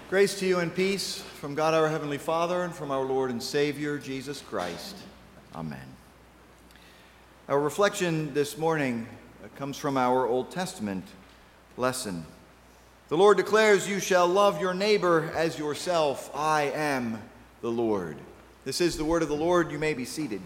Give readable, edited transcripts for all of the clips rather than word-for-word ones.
Grace to you and peace from God our Heavenly Father and from our Lord and Savior, Jesus Christ. Amen. Our reflection this morning comes from our Old Testament lesson. The Lord declares, "You shall love your neighbor as yourself. I am the Lord." This is the word of the Lord. You may be seated.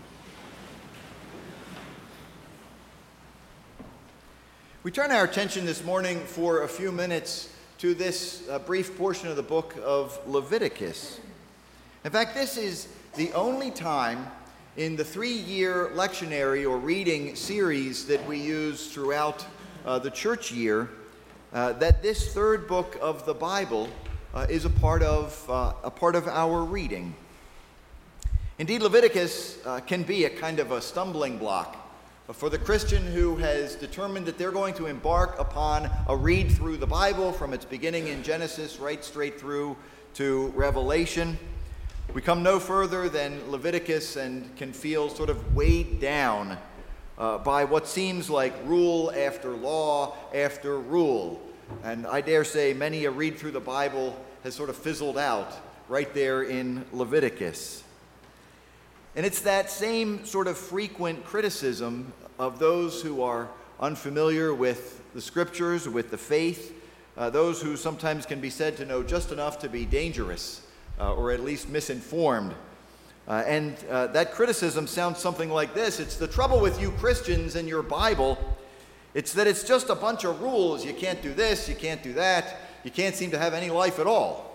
We turn our attention this morning for a few minutes to this brief portion of the book of Leviticus. In fact, this is the only time in the 3-year lectionary or reading series that we use throughout the church year that this third book of the Bible is a part of our reading. Indeed, Leviticus can be a kind of a stumbling block for the Christian who has determined that they're going to embark upon a read through the Bible from its beginning in Genesis right straight through to Revelation. We come no further than Leviticus and can feel sort of weighed down by what seems like rule after law after rule. And I dare say many a read through the Bible has sort of fizzled out right there in Leviticus. And it's that same sort of frequent criticism of those who are unfamiliar with the Scriptures, with the faith, those who sometimes can be said to know just enough to be dangerous or at least misinformed. And that criticism sounds something like this. It's the trouble with you Christians and your Bible. It's that it's just a bunch of rules. You can't do this, you can't do that. You can't seem to have any life at all.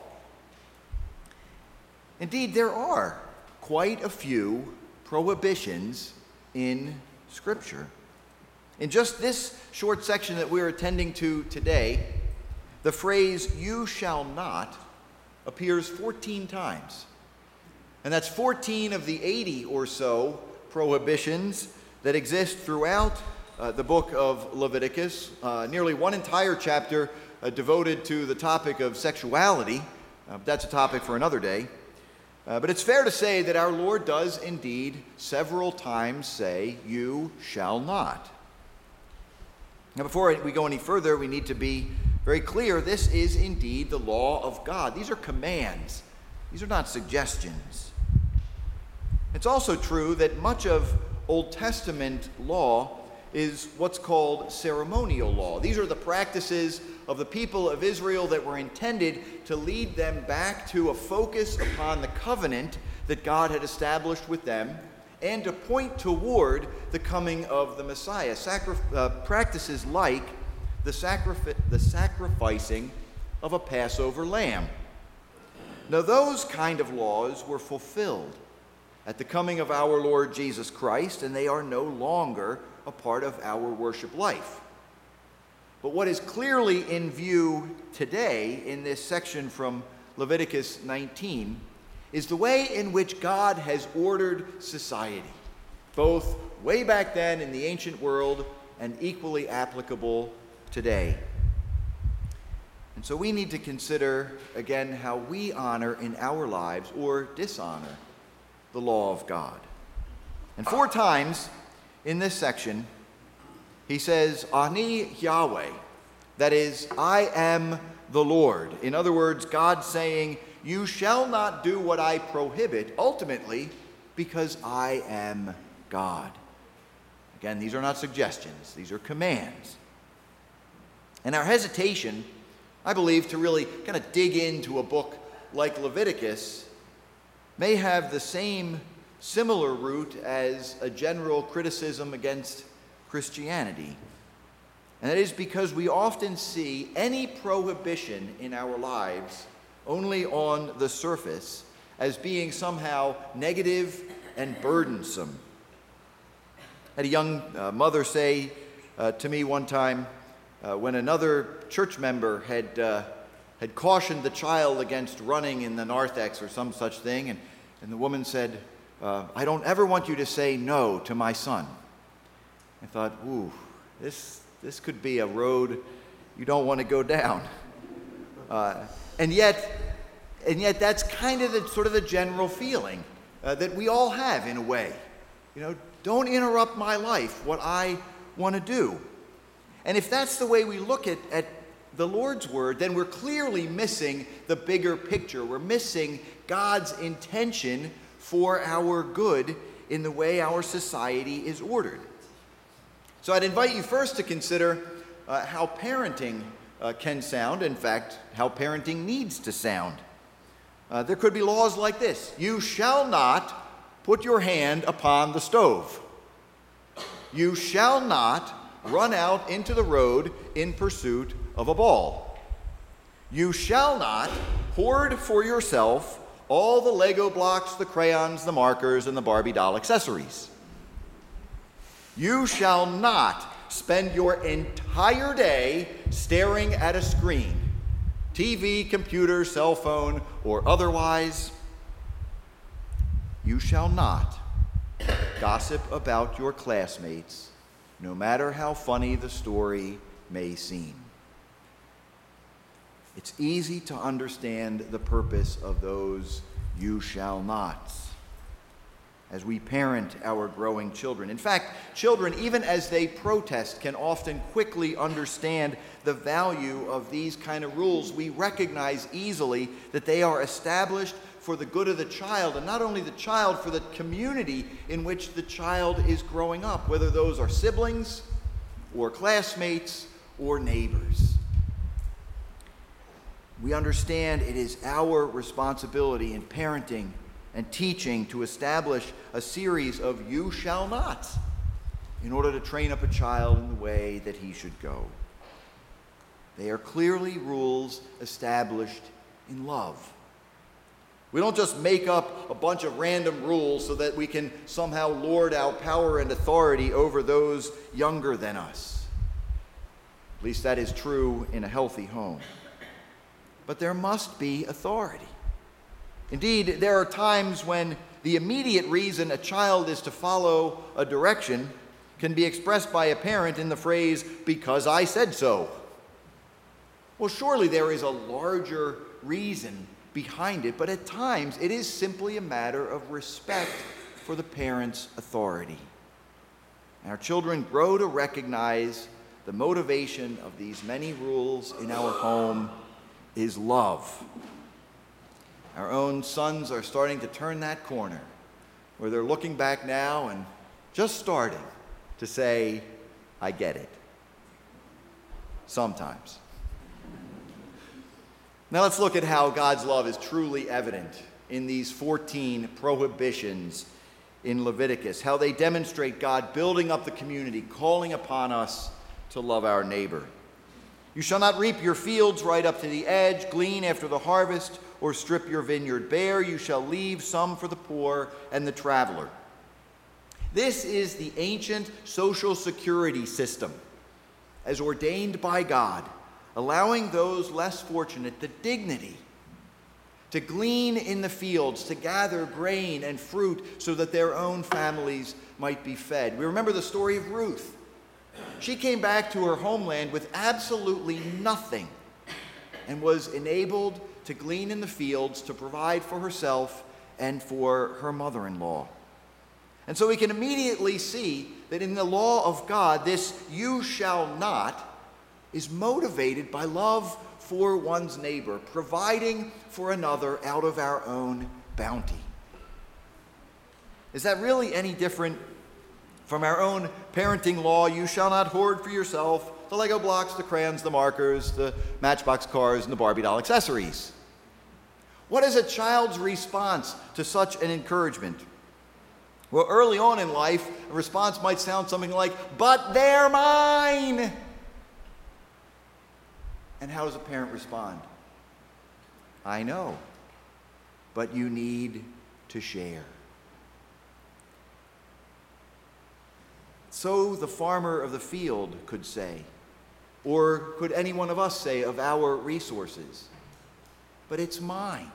Indeed, there are quite a few prohibitions in Scripture. In just this short section that we're attending to today, the phrase, "you shall not," appears 14 times. And that's 14 of the 80 or so prohibitions that exist throughout the book of Leviticus, nearly one entire chapter devoted to the topic of sexuality. That's a topic for another day. But it's fair to say that our Lord does indeed several times say, "you shall not." Now, before we go any further, we need to be very clear. This is indeed the law of God. These are commands. These are not suggestions. It's also true that much of Old Testament law is what's called ceremonial law. These are the practices of the people of Israel that were intended to lead them back to a focus upon the covenant that God had established with them and to point toward the coming of the Messiah. Practices like the sacrificing of a Passover lamb. Now, those kind of laws were fulfilled at the coming of our Lord Jesus Christ, and they are no longer a part of our worship life. But what is clearly in view today in this section from Leviticus 19 is the way in which God has ordered society, both way back then in the ancient world and equally applicable today. And so we need to consider again how we honor in our lives or dishonor the law of God. And 4 times in this section, he says, "Ani Yahweh," that is, "I am the Lord." In other words, God saying, "You shall not do what I prohibit," ultimately, because I am God. Again, these are not suggestions, these are commands. And our hesitation, I believe, to really kind of dig into a book like Leviticus may have the same similar root as a general criticism against Christianity. And that is because we often see any prohibition in our lives only on the surface as being somehow negative and burdensome. I had a young mother say to me one time when another church member had cautioned the child against running in the narthex or some such thing, and the woman said, "I don't ever want you to say no to my son." I thought, ooh, this could be a road you don't want to go down. And yet that's kind of the general feeling that we all have in a way. Don't interrupt my life, what I want to do. And if that's the way we look at the Lord's word, then we're clearly missing the bigger picture. We're missing God's intention for our good in the way our society is ordered. So I'd invite you first to consider how parenting can sound, in fact, how parenting needs to sound. There could be laws like this: you shall not put your hand upon the stove. You shall not run out into the road in pursuit of a ball. You shall not hoard for yourself all the Lego blocks, the crayons, the markers, and the Barbie doll accessories. You shall not spend your entire day staring at a screen, TV, computer, cell phone, or otherwise. You shall not gossip about your classmates, no matter how funny the story may seem. It's easy to understand the purpose of those "you shall nots" as we parent our growing children. In fact, children, even as they protest, can often quickly understand the value of these kind of rules. We recognize easily that they are established for the good of the child, and not only the child, for the community in which the child is growing up, whether those are siblings or classmates or neighbors. We understand it is our responsibility in parenting and teaching to establish a series of "you shall nots" in order to train up a child in the way that he should go. They are clearly rules established in love. We don't just make up a bunch of random rules so that we can somehow lord our power and authority over those younger than us. At least that is true in a healthy home. But there must be authority. Indeed, there are times when the immediate reason a child is to follow a direction can be expressed by a parent in the phrase, "because I said so." Well, surely there is a larger reason behind it, but at times it is simply a matter of respect for the parent's authority. Our children grow to recognize the motivation of these many rules in our home is love. Our own sons are starting to turn that corner, where they're looking back now and just starting to say, "I get it." Sometimes. Now let's look at how God's love is truly evident in these 14 prohibitions in Leviticus, how they demonstrate God building up the community, calling upon us to love our neighbor. You shall not reap your fields right up to the edge, glean after the harvest, or strip your vineyard bare. You shall leave some for the poor and the traveler. This is the ancient social security system, as ordained by God, allowing those less fortunate the dignity to glean in the fields, to gather grain and fruit so that their own families might be fed. We remember the story of Ruth. She came back to her homeland with absolutely nothing and was enabled to glean in the fields to provide for herself and for her mother-in-law. And so we can immediately see that in the law of God, this "you shall not" is motivated by love for one's neighbor, providing for another out of our own bounty. Is that really any different from our own parenting law? You shall not hoard for yourself the Lego blocks, the crayons, the markers, the Matchbox cars, and the Barbie doll accessories. What is a child's response to such an encouragement? Well, early on in life, a response might sound something like, "But they're mine." And how does a parent respond? "I know, but you need to share." So the farmer of the field could say, or could any one of us say of our resources, "But it's mine."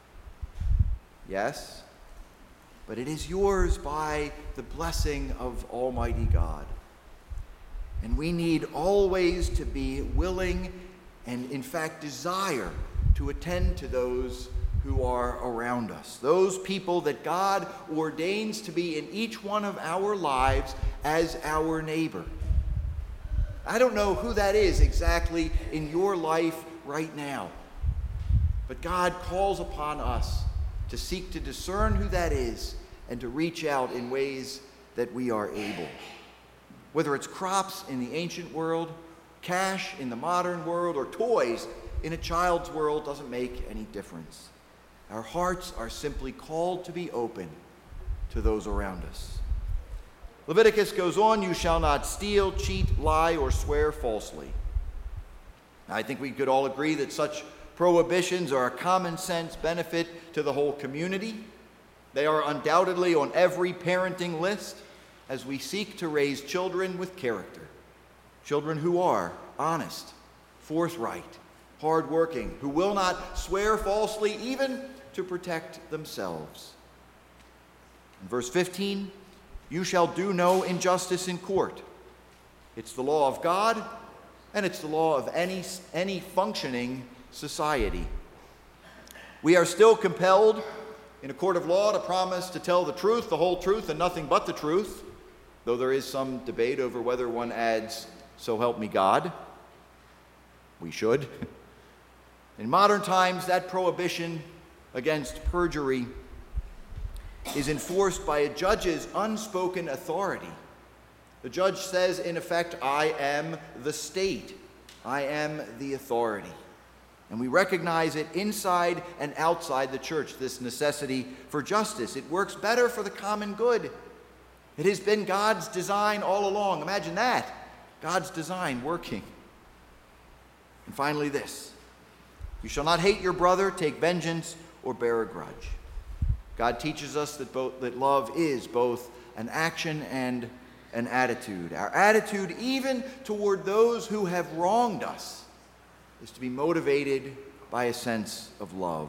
Yes, but it is yours by the blessing of Almighty God. And we need always to be willing and, in fact, desire to attend to those who are around us, those people that God ordains to be in each one of our lives as our neighbor. I don't know who that is exactly in your life right now. But God calls upon us to seek to discern who that is and to reach out in ways that we are able. Whether it's crops in the ancient world, cash in the modern world, or toys in a child's world, doesn't make any difference. Our hearts are simply called to be open to those around us. Leviticus goes on, "You shall not steal, cheat, lie, or swear falsely." I think we could all agree that such prohibitions are a common sense benefit to the whole community. They are undoubtedly on every parenting list as we seek to raise children with character. Children who are honest, forthright, hardworking, who will not swear falsely even to protect themselves. In verse 15, "You shall do no injustice in court." It's the law of God, and it's the law of any functioning society. We are still compelled in a court of law to promise to tell the truth, the whole truth, and nothing but the truth, though there is some debate over whether one adds, "So help me God." We should. In modern times, that prohibition against perjury is enforced by a judge's unspoken authority. The judge says, in effect, "I am the state. I am the authority." And we recognize it inside and outside the church, this necessity for justice. It works better for the common good. It has been God's design all along. Imagine that, God's design working. And finally this, "You shall not hate your brother, take vengeance, or bear a grudge." God teaches us that love is both an action and an attitude. Our attitude, even toward those who have wronged us, is to be motivated by a sense of love.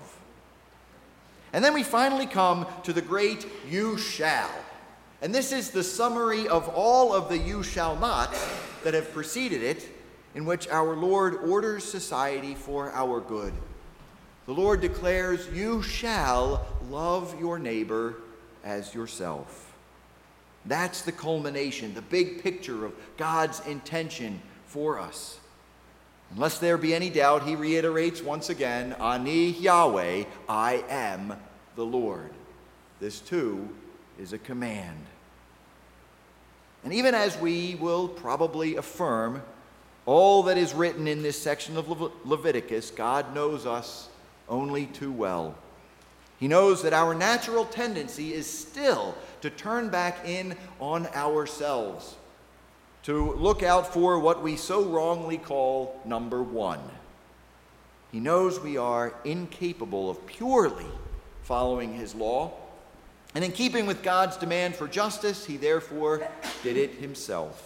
And then we finally come to the great "you shall." And this is the summary of all of the "you shall not" that have preceded it, in which our Lord orders society for our good. The Lord declares, "You shall love your neighbor as yourself." That's the culmination, the big picture of God's intention for us. Unless there be any doubt, he reiterates once again, "Ani Yahweh, I am the Lord." This too is a command. And even as we will probably affirm all that is written in this section of Leviticus, God knows us only too well. He knows that our natural tendency is still to turn back in on ourselves, to look out for what we so wrongly call number one. He knows we are incapable of purely following his law, and in keeping with God's demand for justice, he therefore did it himself.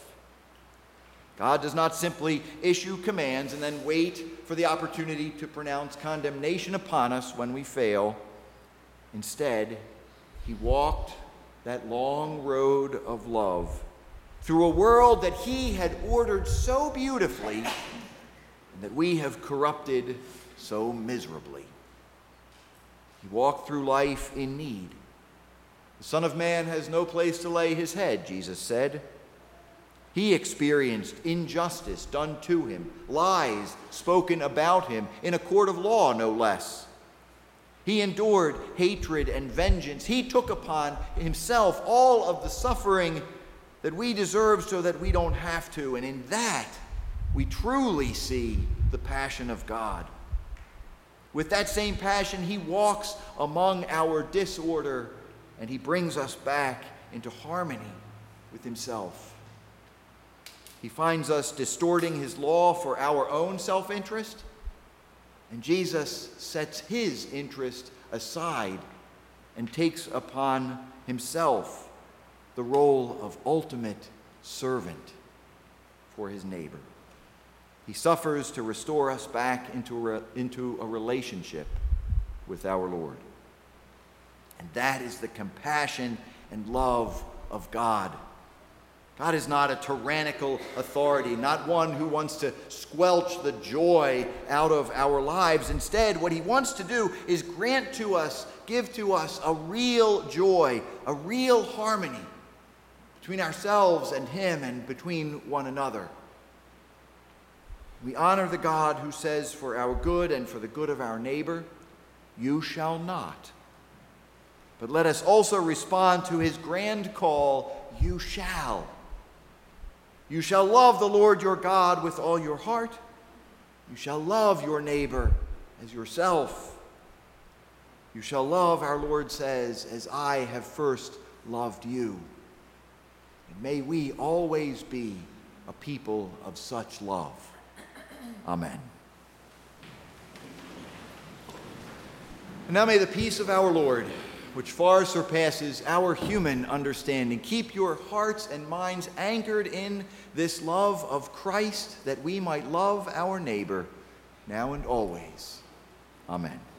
God does not simply issue commands and then wait for the opportunity to pronounce condemnation upon us when we fail. Instead, he walked that long road of love through a world that he had ordered so beautifully and that we have corrupted so miserably. He walked through life in need. The Son of Man has no place to lay his head, Jesus said. He experienced injustice done to him, lies spoken about him, in a court of law, no less. He endured hatred and vengeance. He took upon himself all of the suffering that we deserve so that we don't have to. And in that, we truly see the passion of God. With that same passion, he walks among our disorder, and he brings us back into harmony with himself. He finds us distorting his law for our own self-interest, and Jesus sets his interest aside and takes upon himself the role of ultimate servant for his neighbor. He suffers to restore us back into a relationship with our Lord. And that is the compassion and love of God. God is not a tyrannical authority, not one who wants to squelch the joy out of our lives. Instead, what he wants to do is grant to us, give to us a real joy, a real harmony between ourselves and him and between one another. We honor the God who says, for our good and for the good of our neighbor, you shall not. But let us also respond to his grand call, you shall. You shall love the Lord your God with all your heart. You shall love your neighbor as yourself. You shall love, our Lord says, as I have first loved you. And may we always be a people of such love. Amen. And now may the peace of our Lord, which far surpasses our human understanding, keep your hearts and minds anchored in this love of Christ, that we might love our neighbor now and always. Amen.